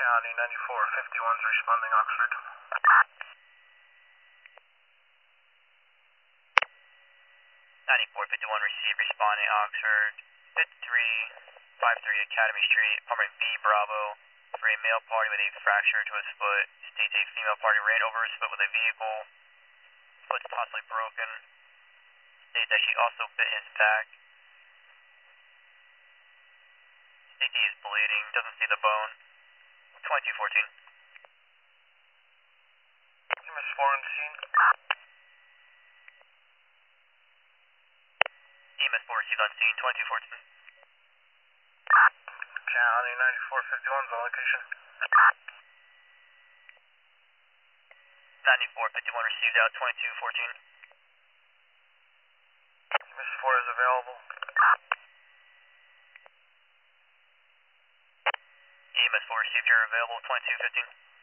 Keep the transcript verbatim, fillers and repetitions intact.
County ninety-four fifty-one's responding Oxford. ninety-four fifty-one received, responding Oxford. fifty-three fifty-three Academy Street, apartment B Bravo, for a male party with a fracture to his foot. States a female party ran over his foot with a vehicle. Foot's possibly broken. States that she also bit his back. States he is bleeding, doesn't see the bone. twenty-two fourteen. E M S four on the scene. E M S four received on scene, twenty-two fourteen. County ninety-four fifty-one's on location. ninety-four fifty-one received out, twenty-two fourteen. E M S four is available. E M S four received, you're available, twenty-two fifteen.